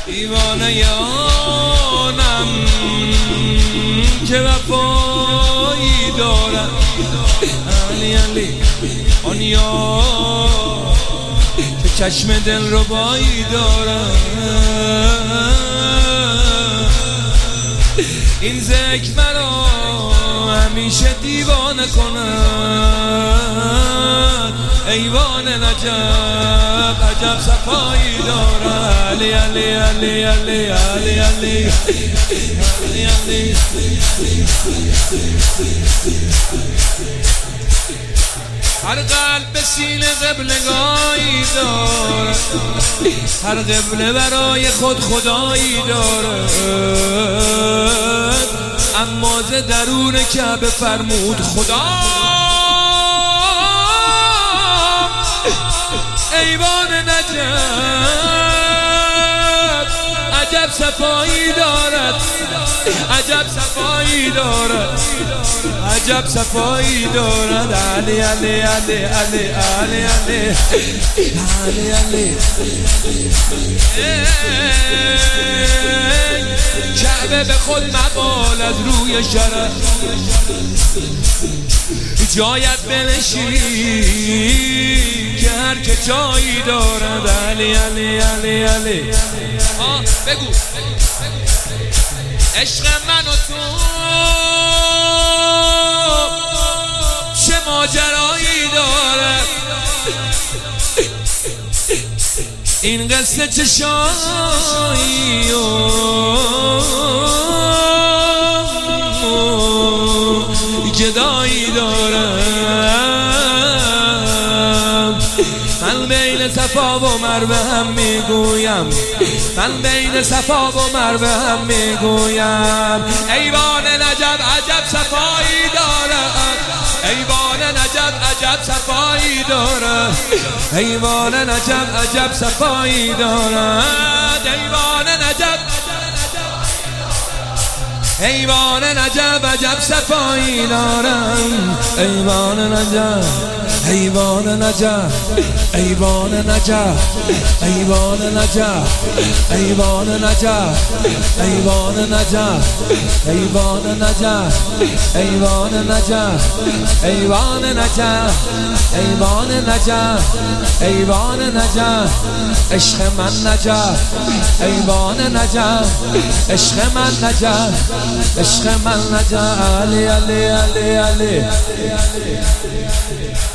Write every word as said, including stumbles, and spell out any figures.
دیوانه یانم که وفایی دارد. علی علی آن یار که چشم دل رو بایی دارد. این ذکر مرا همیشه دیوانه کند. ایوان نجب عجب صفایی دارد. علی علی علی علی علی علی علی علی. هر قلب سینه قبلگاهی دارد. هر قبله برای خود خدایی دارد. اما ز درون کعبه فرمود خدا ایوان نجب عجب صفایی دارد. عجب صفایی دارد. عجب صفایی دارد. علی علی علی علی علی علی علی علی. کعبه به خود مقال از روی شرف جایت بنشین که هر که جایی دارد. علی علی علی علی. آه بگو عشق من و تو چه ماجرایی دارد. این قصه چه شایی و جدایی دارم. من بین صفا و مروه هم میگویم. من بین صفا و مروه هم میگویم. ایوان نجب عجب صفایی دارد. ایوان نجب عجب صفایی دارد. ایوان نجب عجب صفایی دارد. ایوان نجب ایوان نجب عجب صفایی دارم. ایوان نجب ایوان نجب ایوان نجب ایوان نجب ایوان نجب ایوان نجب ایوان نجب ایوان نجب ایوان نجب ایوان نجب ایوان نجب. عشق من نجب ایوان نجب. عشق من نجب عشق من نجب. علی علی علی علی.